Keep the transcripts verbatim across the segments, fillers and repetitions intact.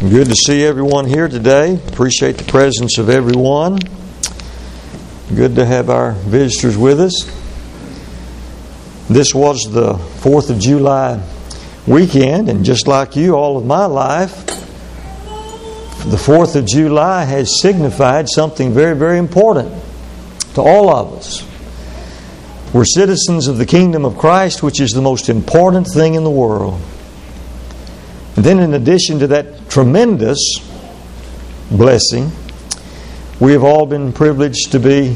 Good to see everyone here today. Appreciate the presence of everyone. Good to have our visitors with us. This was the fourth of July weekend, and just like you, all of my life, the fourth of July has signified something very, very important to all of us. We're citizens of the kingdom of Christ, which is the most important thing in the world. And then in addition to that tremendous blessing, we have all been privileged to be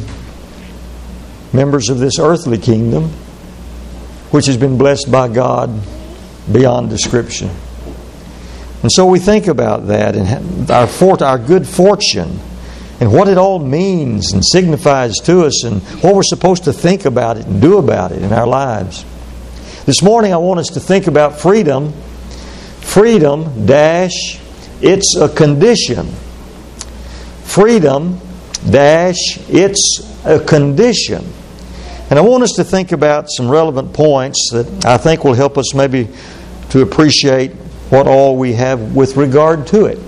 members of this earthly kingdom, which has been blessed by God beyond description. And so we think about that and our fort, our good fortune and what it all means and signifies to us and what we're supposed to think about it and do about it in our lives. This morning I want us to think about freedom. Freedom dash, it's a condition. Freedom dash, it's a condition. And I want us to think about some relevant points that I think will help us maybe to appreciate what all we have with regard to it.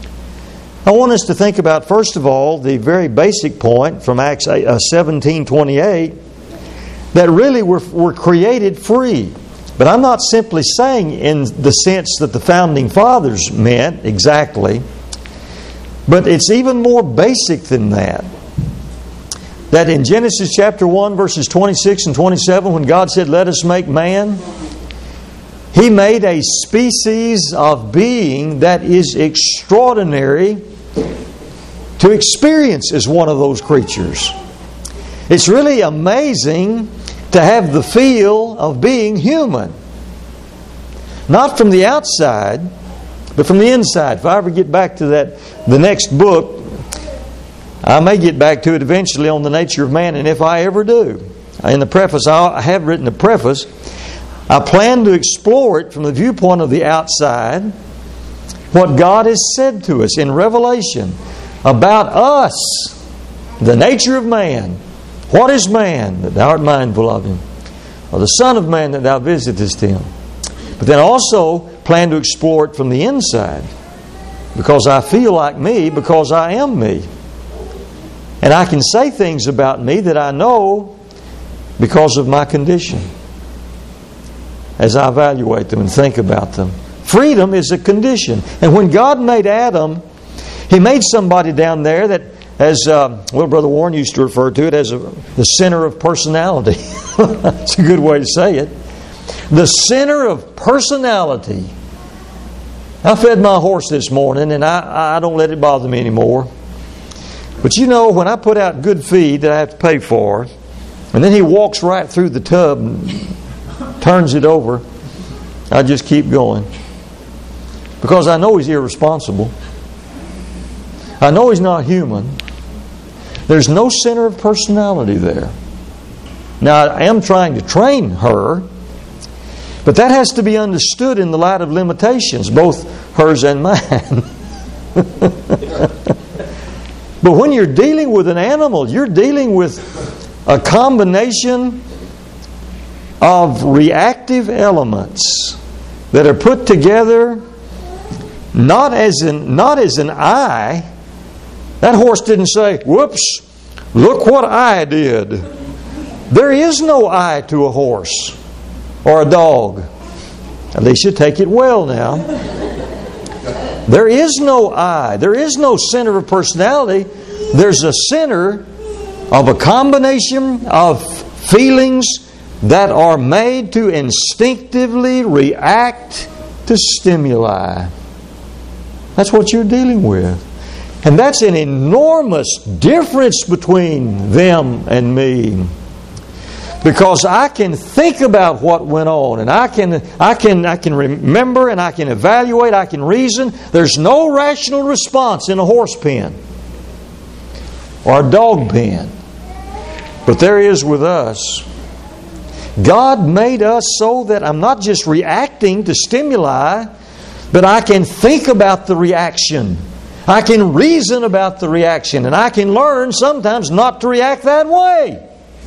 I want us to think about, first of all, the very basic point from Acts seventeen twenty-eight, that really we're, we're created free. But I'm not simply saying in the sense that the founding fathers meant exactly, but it's even more basic than that. That in Genesis chapter one, verses twenty-six and twenty-seven, when God said, "Let us make man," He made a species of being that is extraordinary to experience as one of those creatures. It's really amazing to have the feel of being human. Not from the outside, but from the inside. If I ever get back to that, the next book, I may get back to it eventually on the nature of man, and if I ever do, in the preface, I have written a preface, I plan to explore it from the viewpoint of the outside, what God has said to us in Revelation about us, the nature of man. What is man that thou art mindful of him? Or the Son of Man that thou visitest him? But then also plan to explore it from the inside. Because I feel like me, because I am me. And I can say things about me that I know because of my condition. As I evaluate them and think about them. Freedom is a condition. And when God made Adam, He made somebody down there that, as uh, well, Brother Warren used to refer to it as a, the center of personality. That's a good way to say it. The center of personality. I fed my horse this morning, and I, I don't let it bother me anymore. But you know, when I put out good feed that I have to pay for, and then he walks right through the tub and turns it over, I just keep going. Because I know he's irresponsible. I know he's not human. There's no center of personality there. Now, I am trying to train her, but that has to be understood in the light of limitations, both hers and mine. But when you're dealing with an animal, you're dealing with a combination of reactive elements that are put together not as an, not as an I. That horse didn't say, "Whoops, look what I did." There is no I to a horse or a dog. At least you take it well now. There is no I. There is no center of personality. There's a center of a combination of feelings that are made to instinctively react to stimuli. That's what you're dealing with. And that's an enormous difference between them and me. Because I can think about what went on, and I can I can I can remember, and I can evaluate, I can reason. There's no rational response in a horse pen or a dog pen. But there is with us. God made us so that I'm not just reacting to stimuli, but I can think about the reaction. I can reason about the reaction, and I can learn sometimes not to react that way.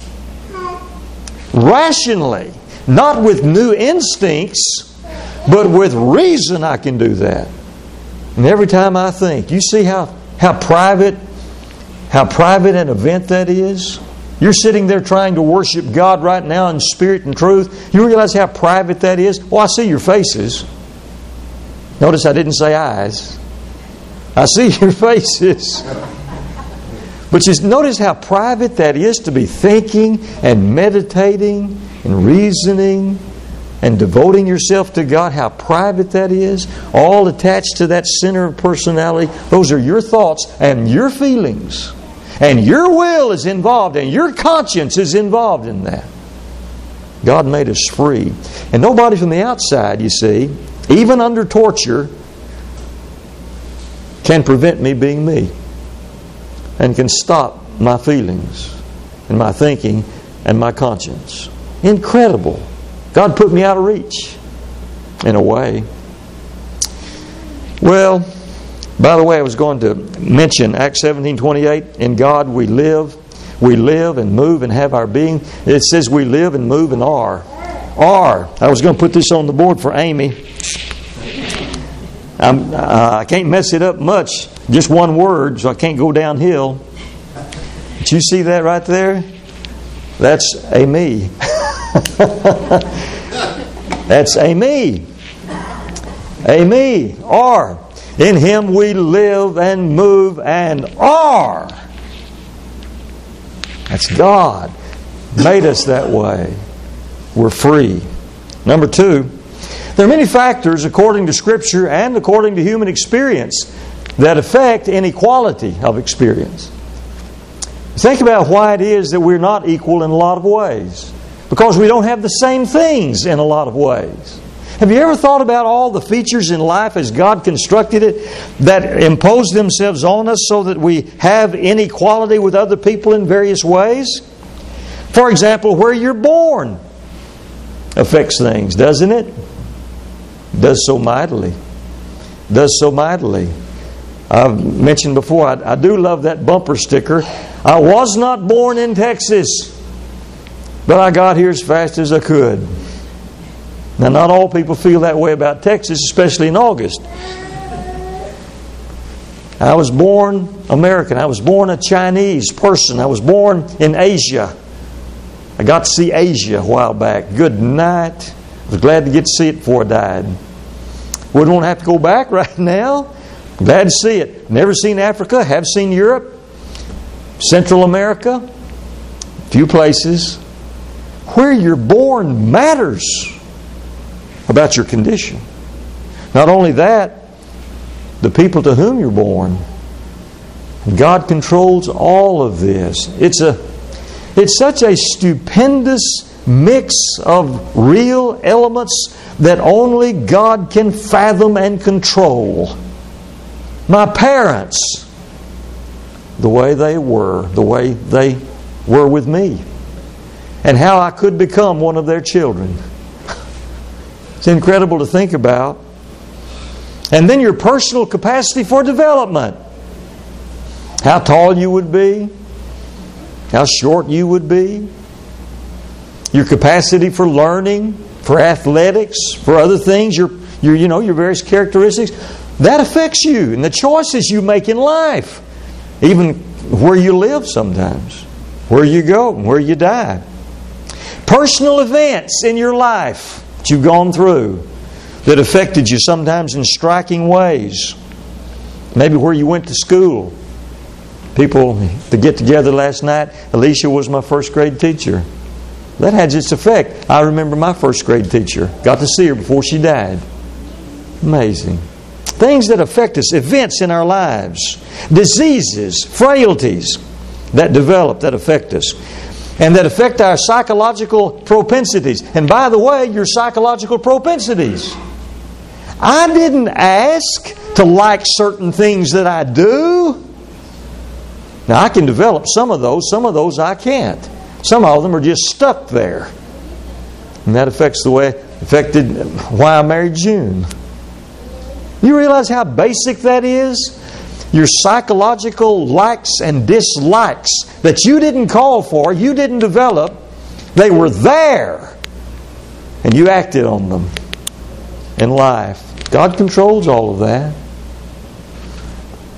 Rationally, not with new instincts, but with reason I can do that. And every time I think, you see how, how private, how private an event that is? You're sitting there trying to worship God right now in spirit and truth. You realize how private that is? Oh, I see your faces. Notice I didn't say eyes. I see your faces. But just notice how private that is to be thinking and meditating and reasoning and devoting yourself to God. How private that is. All attached to that center of personality. Those are your thoughts and your feelings. And your will is involved and your conscience is involved in that. God made us free. And nobody from the outside, you see, even under torture, can prevent me being me. And can stop my feelings and my thinking and my conscience. Incredible. God put me out of reach in a way. Well, by the way, I was going to mention Acts seventeen twenty-eight. In God we live, we live and move and have our being. It says we live and move and are. Are. I was going to put this on the board for Amy. I'm, uh, I can't mess it up much. Just one word, so I can't go downhill. But you see that right there? That's a me. That's a me. A me. Are. In Him we live and move and are. That's God. Made us that way. We're free. Number two, there are many factors according to Scripture and according to human experience that affect inequality of experience. Think about why it is that we're not equal in a lot of ways. Because we don't have the same things in a lot of ways. Have you ever thought about all the features in life as God constructed it that impose themselves on us so that we have inequality with other people in various ways? For example, where you're born affects things, doesn't it? Does so mightily. Does so mightily. I've mentioned before, I, I do love that bumper sticker. I was not born in Texas, but I got here as fast as I could. Now, not all people feel that way about Texas, especially in August. I was born American. I was born a Chinese person. I was born in Asia. I got to see Asia a while back. Good night. I was glad to get to see it before I died. Wouldn't want to have to go back right now. Glad to see it. Never seen Africa. Have seen Europe. Central America. A few places. Where you're born matters about your condition. Not only that, the people to whom you're born. God controls all of this. It's a, it's such a stupendous mix of real elements that only God can fathom and control. My parents, the way they were, the way they were with me, and how I could become one of their children. It's incredible to think about. And then your personal capacity for development. How tall you would be. How short you would be. Your capacity for learning, for athletics, for other things, your, your, you know, your various characteristics. That affects you and the choices you make in life. Even where you live sometimes. Where you go and where you die. Personal events in your life that you've gone through that affected you sometimes in striking ways. Maybe where you went to school. People to get together last night. Alicia was my first grade teacher. That had its effect. I remember my first grade teacher. Got to see her before she died. Amazing. Things that affect us. Events in our lives. Diseases. Frailties that develop, that affect us. And that affect our psychological propensities. And by the way, your psychological propensities. I didn't ask to like certain things that I do. Now, I can develop some of those. Some of those I can't. Some of them are just stuck there. And that affects the way it affected why I married June. You realize how basic that is? Your psychological likes and dislikes that you didn't call for, you didn't develop, they were there. And you acted on them in life. God controls all of that.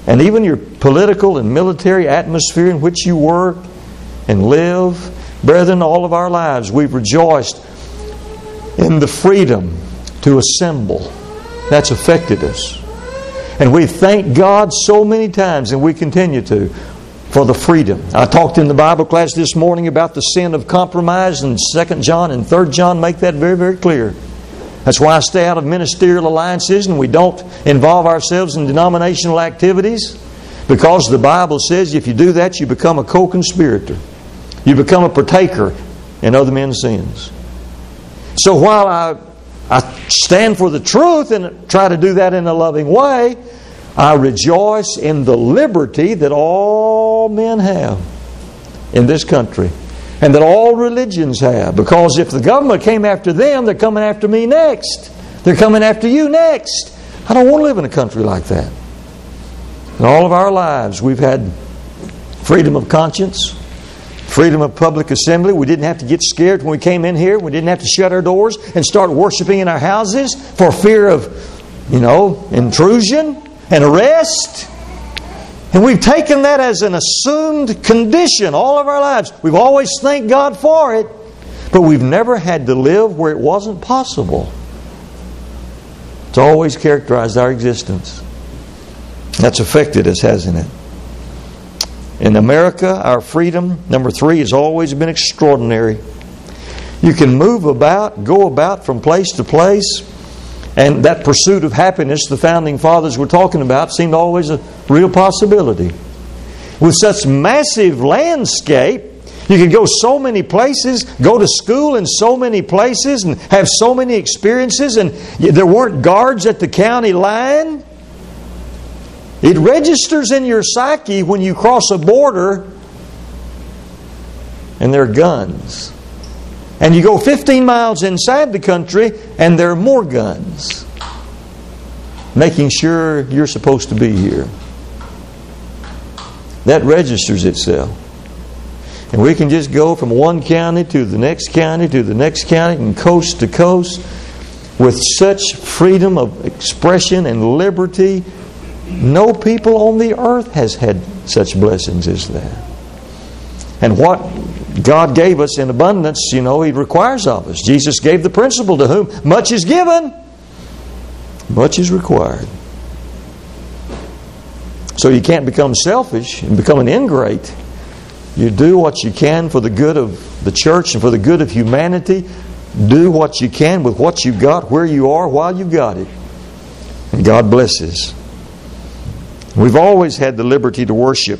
and even your political and military atmosphere in which you work and live. Brethren, all of our lives we've rejoiced in the freedom to assemble. That's affected us. And we thank God so many times, and we continue to, for the freedom. I talked in the Bible class this morning about the sin of compromise, and Second John and Third John make that very, very clear. That's why I stay out of ministerial alliances and we don't involve ourselves in denominational activities, because the Bible says if you do that, you become a co-conspirator. You become a partaker in other men's sins. So while I, I stand for the truth and try to do that in a loving way, I rejoice in the liberty that all men have in this country, and that all religions have. Because if the government came after them, they're coming after me next. They're coming after you next. I don't want to live in a country like that. In all of our lives, we've had freedom of conscience, freedom of public assembly. We didn't have to get scared when we came in here. We didn't have to shut our doors and start worshiping in our houses for fear of, you know, intrusion and arrest. And we've taken that as an assumed condition all of our lives. We've always thanked God for it, but we've never had to live where it wasn't possible. It's always characterized our existence. That's affected us, hasn't it? In America, our freedom, number three, has always been extraordinary. You can move about, go about from place to place, and that pursuit of happiness the Founding Fathers were talking about seemed always a real possibility. With such massive landscape, you could go so many places, go to school in so many places, and have so many experiences, and there weren't guards at the county line. It registers in your psyche when you cross a border and there are guns. And you go fifteen miles inside the country and there are more guns, making sure you're supposed to be here. That registers itself. And we can just go from one county to the next county to the next county and coast to coast with such freedom of expression and liberty. No people on the earth has had such blessings as that. And what God gave us in abundance, you know, He requires of us. Jesus gave the principle, to whom much is given, much is required. So you can't become selfish and become an ingrate. You do what you can for the good of the church and for the good of humanity. Do what you can with what you've got, where you are, while you've got it. And God blesses. We've always had the liberty to worship,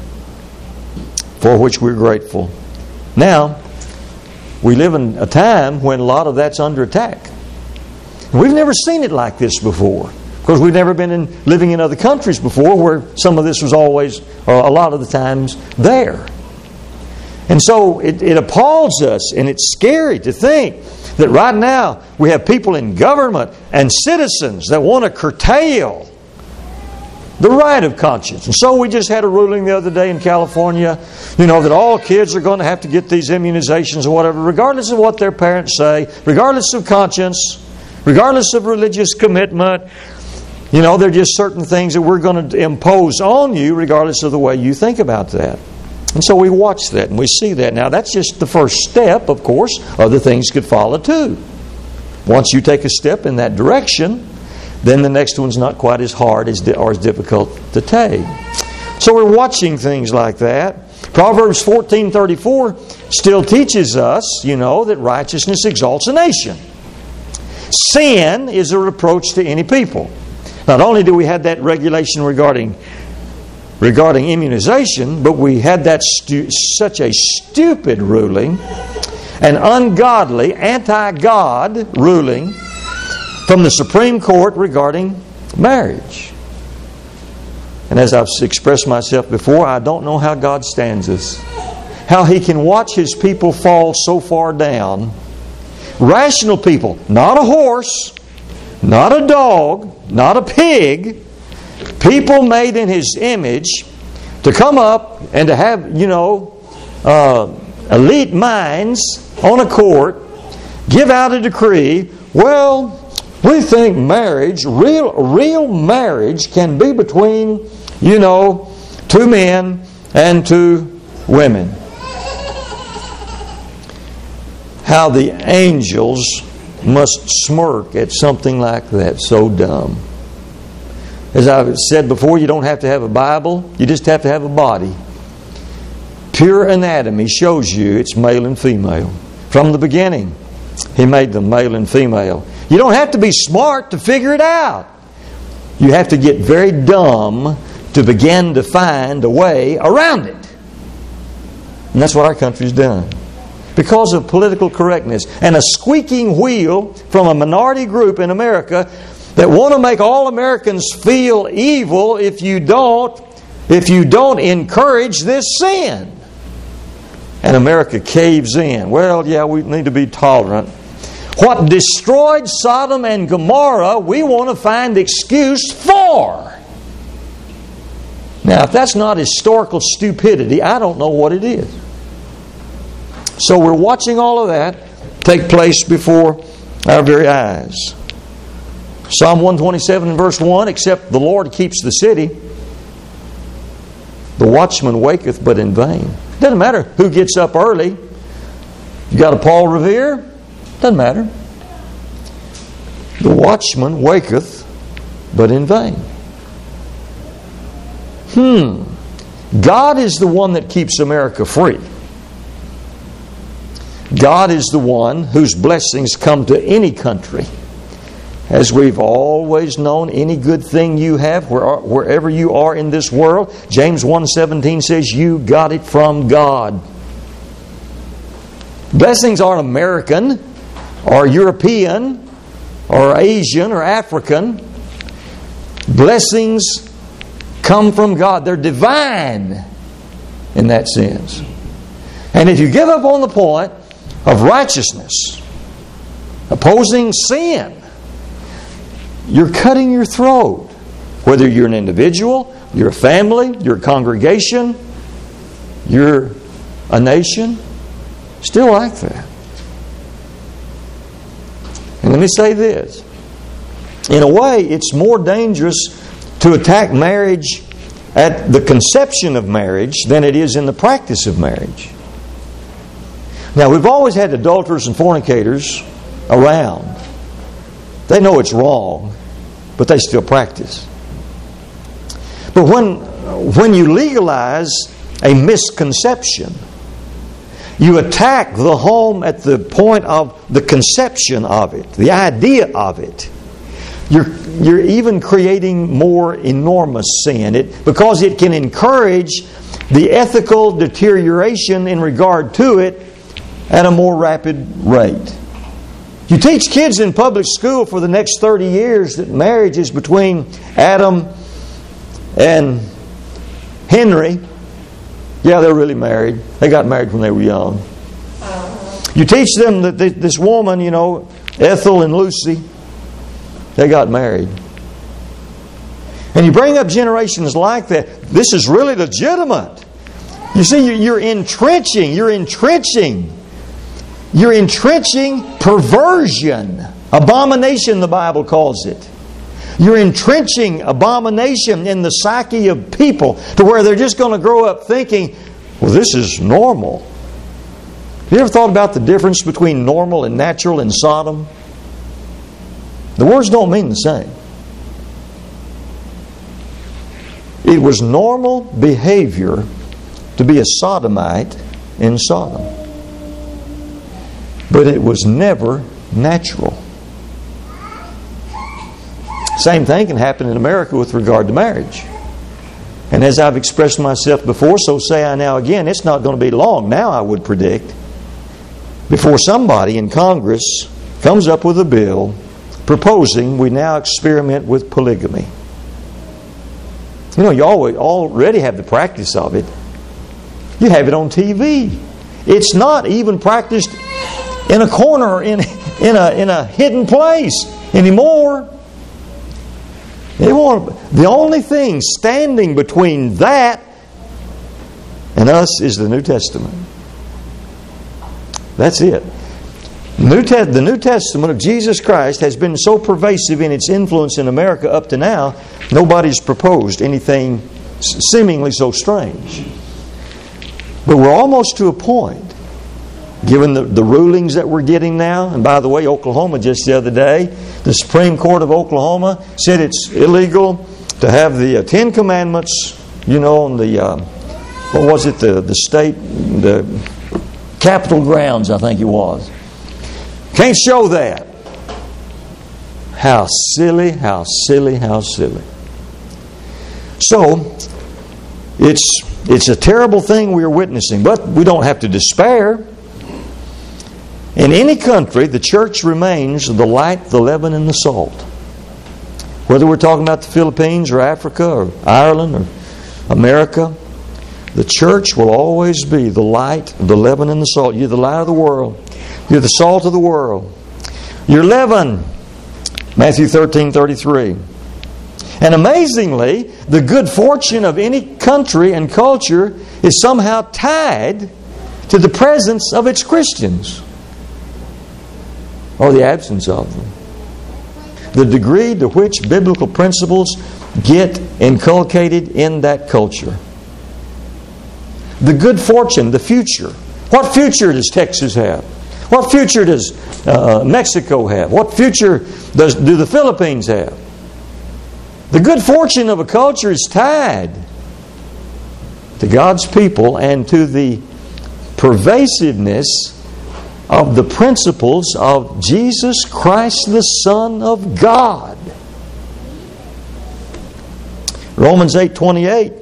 for which we're grateful. Now, we live in a time when a lot of that's under attack. We've never seen it like this before, because we've never been in, living in other countries before where some of this was always, or a lot of the times, there. And so it, it appalls us, and it's scary to think that right now we have people in government and citizens that want to curtail the right of conscience. And so we just had a ruling the other day in California, you know, that all kids are going to have to get these immunizations or whatever, regardless of what their parents say, regardless of conscience, regardless of religious commitment. You know, there are just certain things that we're going to impose on you regardless of the way you think about that. And so we watch that and we see that. Now, that's just the first step, of course. Other things could follow too. Once you take a step in that direction, then the next one's not quite as hard as or as difficult to take. So we're watching things like that. Proverbs fourteen thirty-four still teaches us, you know, that righteousness exalts a nation. Sin is a reproach to any people. Not only do we have that regulation regarding regarding immunization, but we had that stu- such a stupid ruling, an ungodly, anti-God ruling from the Supreme Court regarding marriage. And as I've expressed myself before, I don't know how God stands us. How He can watch His people fall so far down. Rational people, not a horse, not a dog, not a pig, people made in His image, to come up and to have, you know, uh, elite minds on a court, give out a decree, well, we think marriage, real real marriage, can be between You know, two men and two women. How the angels must smirk at something like that. So dumb. As I've said before, you don't have to have a Bible. You just have to have a body. Pure anatomy shows you it's male and female. From the beginning, He made them male and female. You don't have to be smart to figure it out. You have to get very dumb to begin to find a way around it. And that's what our country's done. Because of political correctness and a squeaking wheel from a minority group in America that want to make all Americans feel evil if you don't, if you don't encourage this sin. And America caves in. Well, yeah, we need to be tolerant. What destroyed Sodom and Gomorrah, we want to find excuse for. Now, if that's not historical stupidity, I don't know what it is. So we're watching all of that take place before our very eyes. Psalm one twenty-seven and verse one, except the Lord keeps the city, the watchman waketh but in vain. Doesn't matter who gets up early. You got a Paul Revere? Doesn't matter. The watchman waketh but in vain. Hmm. God is the one that keeps America free. God is the one whose blessings come to any country. As we've always known, any good thing you have, wherever you are in this world, James one seventeen says, you got it from God. Blessings aren't American, or European, or Asian, or African. Blessings come from God. They're divine in that sense. And if you give up on the point of righteousness, opposing sin, you're cutting your throat. Whether you're an individual, you're a family, you're a congregation, you're a nation, still like that. And let me say this. In a way, it's more dangerous to attack marriage at the conception of marriage than it is in the practice of marriage. Now, we've always had adulterers and fornicators around. They know it's wrong, but they still practice. But when, when you legalize a misconception, you attack the home at the point of the conception of it, the idea of it. You're, you're even creating more enormous sin it, because it can encourage the ethical deterioration in regard to it at a more rapid rate. You teach kids in public school for the next thirty years that marriage is between Adam and Henry. Yeah, they're really married. They got married when they were young. You teach them that this woman, you know, Ethel and Lucy, they got married. And you bring up generations like that. This is really legitimate. You see, you're entrenching. You're entrenching. You're entrenching perversion. Abomination, the Bible calls it. You're entrenching abomination in the psyche of people to where they're just going to grow up thinking, well, this is normal. Have you ever thought about the difference between normal and natural in Sodom? The words don't mean the same. It was normal behavior to be a sodomite in Sodom. But it was never natural. Same thing can happen in America with regard to marriage. And as I've expressed myself before, so say I now again, it's not going to be long now, I would predict, before somebody in Congress comes up with a bill proposing we now experiment with polygamy. You know, you always, already have the practice of it. You have it on T V. It's not even practiced in a corner, in, in, a, in a hidden place anymore. They want, the only thing standing between that and us is the New Testament. That's it. New Te- the New Testament of Jesus Christ has been so pervasive in its influence in America up to now, nobody's proposed anything seemingly so strange. But we're almost to a point, given the, the rulings that we're getting now. And by the way, Oklahoma just the other day, the Supreme Court of Oklahoma said it's illegal to have the uh, Ten Commandments, you know, on the, uh, what was it, the, the state, the Capitol grounds, I think it was. Can't show that. How silly, how silly, how silly. So, it's it's a terrible thing we are witnessing, but we don't have to despair. In any country, the church remains the light, the leaven, and the salt. Whether we're talking about the Philippines or Africa or Ireland or America, the church will always be the light, the leaven, and the salt. You're the light of the world. You're the salt of the world. You're leaven. Matthew thirteen thirty-three. And amazingly, the good fortune of any country and culture is somehow tied to the presence of its Christians, or the absence of them. The degree to which biblical principles get inculcated in that culture. The good fortune, the future. What future does Texas have? What future does uh, Mexico have? What future does do the Philippines have? The good fortune of a culture is tied to God's people and to the pervasiveness of the principles of Jesus Christ, the Son of God. Romans eight twenty-eight.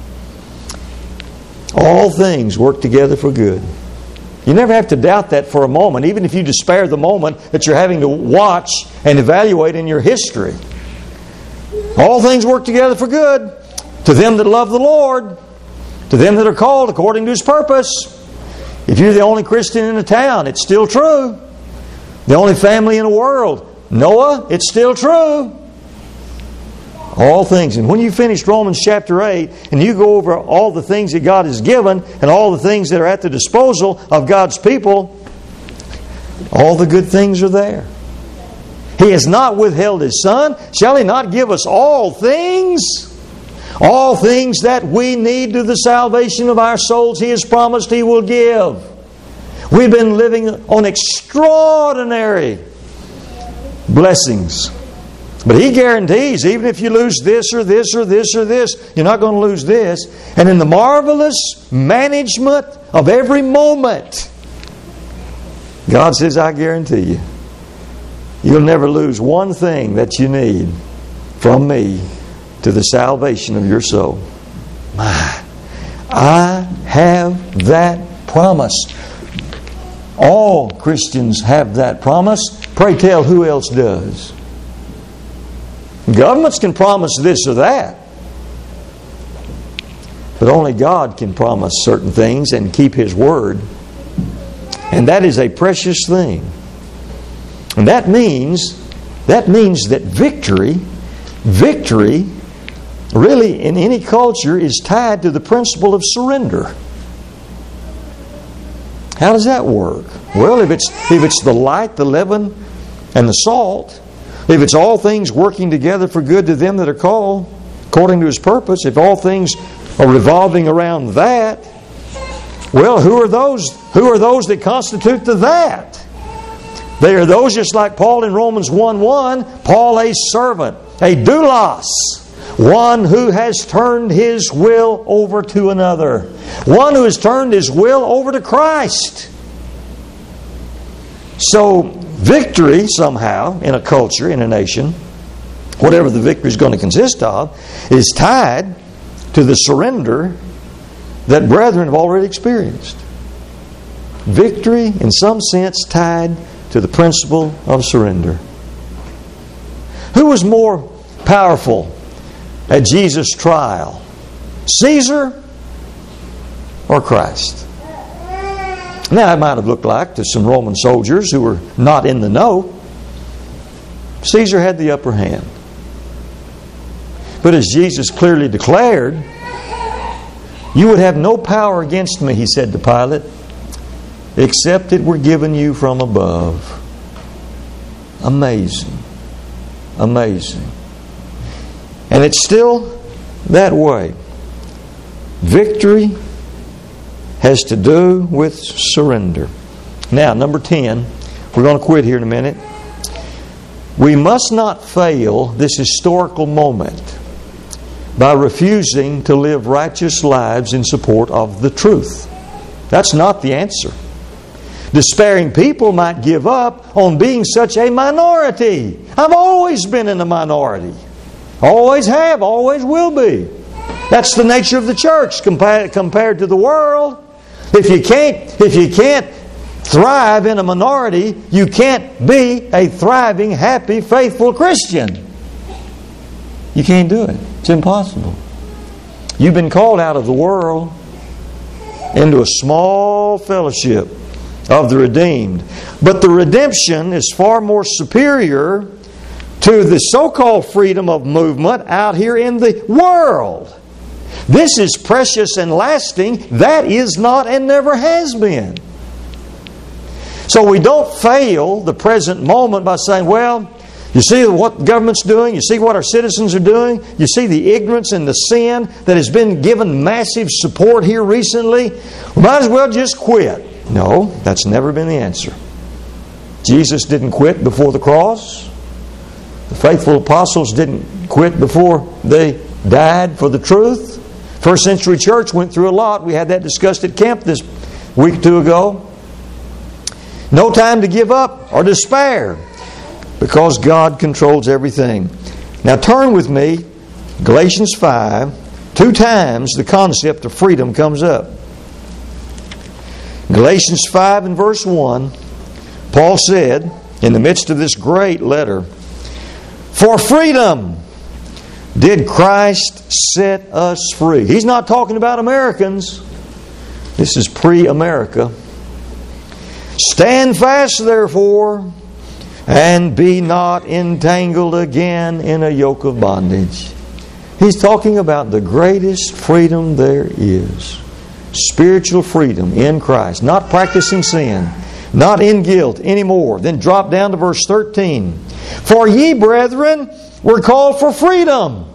All things work together for good. You never have to doubt that for a moment, even if you despair the moment that you're having to watch and evaluate in your history. All things work together for good to them that love the Lord, to them that are called according to His purpose. If you're the only Christian in a town, it's still true. The only family in the world, Noah, it's still true. All things. And when you finish Romans chapter eight and you go over all the things that God has given and all the things that are at the disposal of God's people, all the good things are there. He has not withheld His Son. Shall He not give us all things? All things that we need to the salvation of our souls, He has promised He will give. We've been living on extraordinary blessings. But He guarantees, even if you lose this or this or this or this, you're not going to lose this. And in the marvelous management of every moment, God says, I guarantee you, you'll never lose one thing that you need from me to the salvation of your soul. My, I have that promise. All Christians have that promise. Pray tell, who else does? Governments can promise this or that. But only God can promise certain things and keep His word. And that is a precious thing. And that means, that means that victory, victory, really in any culture is tied to the principle of surrender. How does that work? Well, if it's if it's the light, the leaven, and the salt, if it's all things working together for good to them that are called according to His purpose, if all things are revolving around that, well, who are those? Who are those that constitute the that? They are those just like Paul in Romans one one, Paul a servant, a doulos, one who has turned his will over to another, one who has turned his will over to Christ. So victory somehow in a culture, in a nation, whatever the victory is going to consist of, is tied to the surrender that brethren have already experienced. Victory, in some sense, tied to the principle of surrender. Who was more powerful at Jesus' trial? Caesar or Christ? Now, it might have looked like to some Roman soldiers who were not in the know, Caesar had the upper hand. But as Jesus clearly declared, you would have no power against me, He said to Pilate, except it were given you from above. Amazing. Amazing. And it's still that way. Victory has to do with surrender. Now, number ten, we're going to quit here in a minute. We must not fail this historical moment by refusing to live righteous lives in support of the truth. That's not the answer. Despairing people might give up on being such a minority. I've always been in a minority. Always have, always will be. That's the nature of the church compared, compared to the world. If you can't, if you can't thrive in a minority, you can't be a thriving, happy, faithful Christian. You can't do it. It's impossible. You've been called out of the world into a small fellowship of the redeemed. But the redemption is far more superior to the so-called freedom of movement out here in the world. This is precious and lasting. That is not and never has been. So we don't fail the present moment by saying, well, you see what the government's doing, you see what our citizens are doing, you see the ignorance and the sin that has been given massive support here recently, we might as well just quit. No, that's never been the answer. Jesus didn't quit before the cross. The faithful apostles didn't quit before they died for the truth. First century church went through a lot. We had that discussed at camp this week or two ago. No time to give up or despair, because God controls everything. Now turn with me, Galatians five. Two times the concept of freedom comes up. Galatians five and verse one, Paul said, in the midst of this great letter, "For freedom did Christ set us free." He's not talking about Americans. This is pre-America. "Stand fast, therefore, and be not entangled again in a yoke of bondage." He's talking about the greatest freedom there is. Spiritual freedom in Christ. Not practicing sin. Not in guilt anymore. Then drop down to verse thirteen. "For ye, brethren, were called for freedom.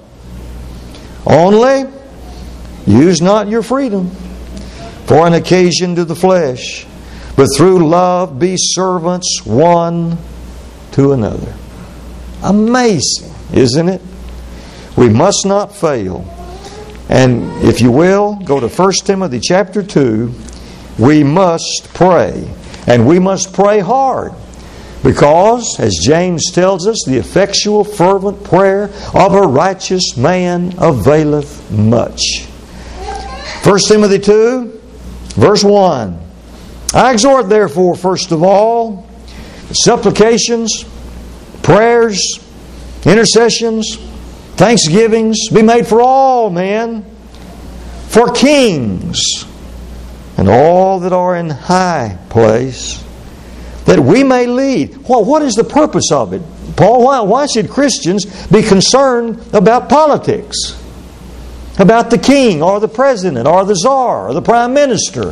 Only use not your freedom for an occasion to the flesh, but through love be servants one to another." Amazing, isn't it? We must not fail. And if you will, go to First Timothy chapter two. We must pray. And we must pray hard. Because, as James tells us, the effectual fervent prayer of a righteous man availeth much. First Timothy two, verse one. "I exhort therefore, first of all, supplications, prayers, intercessions, thanksgivings be made for all men, for kings, and all that are in high place, that we may lead." Well, what is the purpose of it? Paul, why, why should Christians be concerned about politics? About the king, or the president, or the czar, or the prime minister?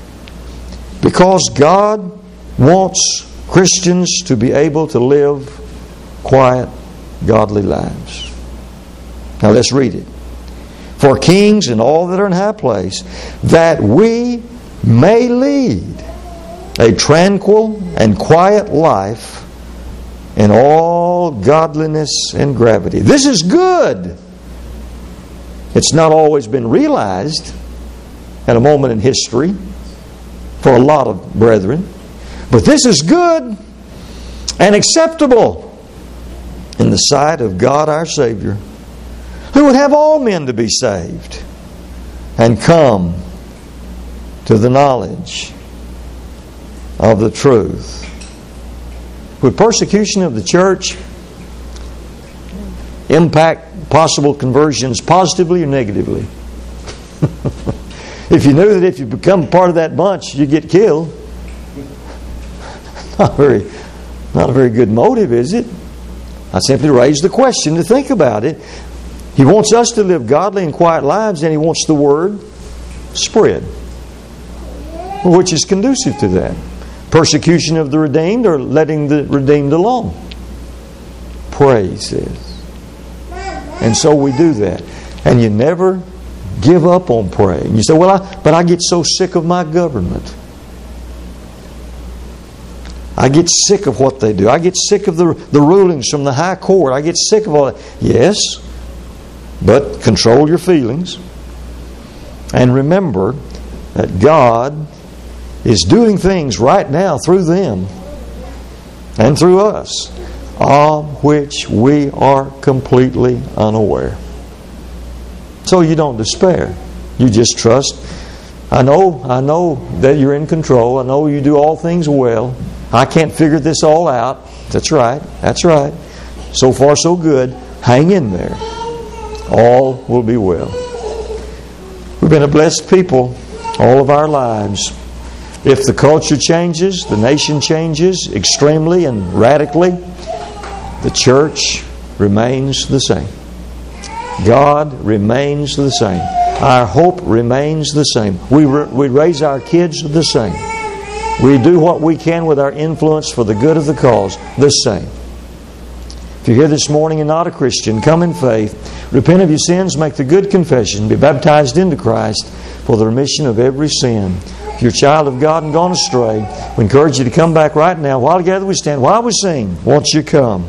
Because God wants Christians to be able to live quiet, godly lives. Now let's read it. "For kings and all that are in high place, that we may lead a tranquil and quiet life in all godliness and gravity." This is good. It's not always been realized at a moment in history for a lot of brethren. But this is good and acceptable in the sight of God our Savior, who would have all men to be saved and come to the knowledge of the truth. Would persecution of the church impact possible conversions positively or negatively? If you knew that if you become part of that bunch, you get killed, not very, not a very good motive, is it? I simply raise the question to think about it. He wants us to live godly and quiet lives, and He wants the Word spread, which is conducive to that. Persecution of the redeemed, or letting the redeemed alone. Pray, he says. And so we do that. And you never give up on praying. You say, well, I, but I get so sick of my government. I get sick of what they do. I get sick of the, the rulings from the high court. I get sick of all that. Yes, but control your feelings. And remember that God is doing things right now through them and through us, of which we are completely unaware. So you don't despair. You just trust. I know, I know that you're in control. I know you do all things well. I can't figure this all out. That's right. That's right. So far, so good. Hang in there. All will be well. We've been a blessed people all of our lives. If the culture changes, the nation changes extremely and radically, the church remains the same. God remains the same. Our hope remains the same. We, re- we raise our kids the same. We do what we can with our influence for the good of the cause the same. If you're here this morning and not a Christian, come in faith, repent of your sins, make the good confession, be baptized into Christ for the remission of every sin. If you're a child of God and gone astray, we encourage you to come back right now. While together we stand, while we sing, won't you come?